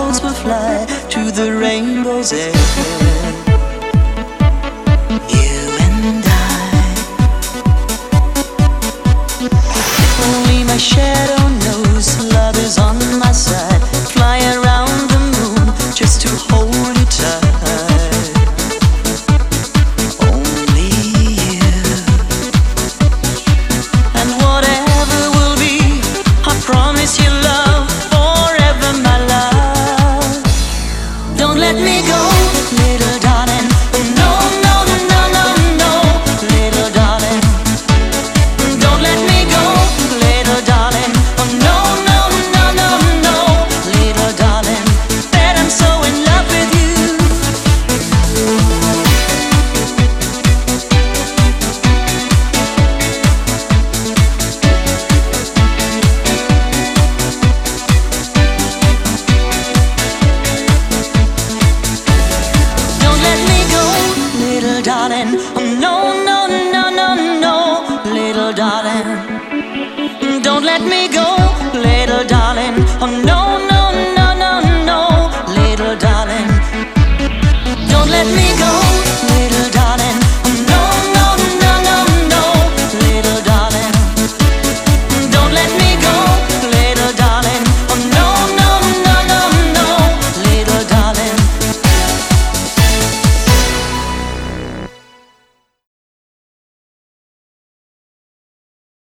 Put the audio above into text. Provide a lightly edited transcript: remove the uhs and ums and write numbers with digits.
clouds will fly to the rainbow's edge. You and I, only my shadow knows love is on my side. Fly around the moon just to hold you tight. Only you, and whatever will be, I promise you love forever, my love. Don't let me go, little darling. No, no, no, no, no, little darling. Don't let me go, little darling. Oh no, no, no, no, no, little darling. That I'm so in love with you. Don't let me go, little darling. Oh no, no, no, no, no, little darling. Don't let me go,